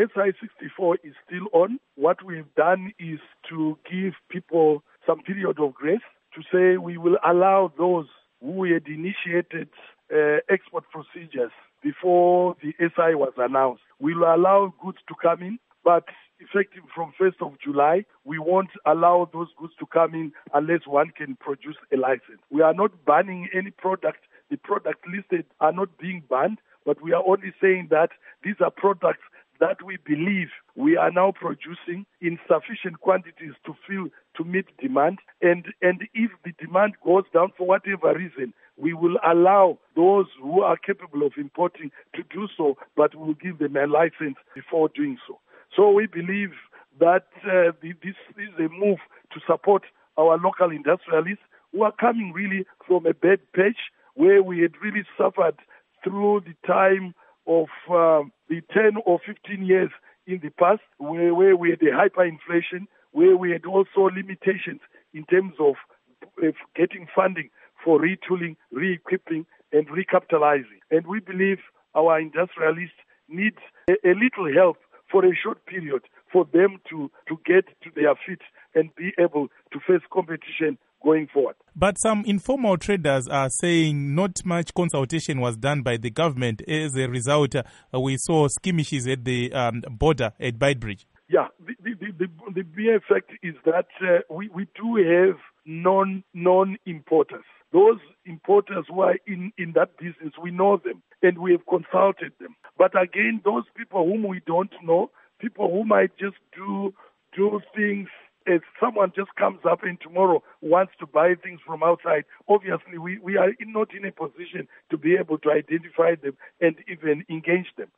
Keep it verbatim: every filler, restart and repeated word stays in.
S I sixty-four is still on. What we've done is to give people some period of grace to say we will allow those who had initiated uh, export procedures before the S I was announced. We will allow goods to come in, but effective from first of July, we won't allow those goods to come in unless one can produce a license. We are not banning any product. The products listed are not being banned, but we are only saying that these are products that we believe we are now producing in sufficient quantities to fill, to meet demand. And, and if the demand goes down for whatever reason, we will allow those who are capable of importing to do so, but we will give them a license before doing so. So we believe that uh, the, this is a move to support our local industrialists who are coming really from a bad patch where we had really suffered through the time of uh, the ten or fifteen years in the past, where, where we had a hyperinflation, where we had also limitations in terms of uh, getting funding for retooling, re-equipping, and recapitalizing. And we believe our industrialists need a, a little help for a short period for them to, to get to their feet and be able to face competition going forward. But some informal traders are saying not much consultation was done by the government. As a result, uh, we saw skirmishes at the um, border at Beitbridge. Yeah, the, the, the, the mere fact is that uh, we, we do have non, non-importers. Those importers who are in, in that business, we know them and we have consulted them. But again, those people whom we don't know, people who might just do do things as someone just comes up and tomorrow wants to buy things from outside, obviously we, we are not in a position to be able to identify them and even engage them.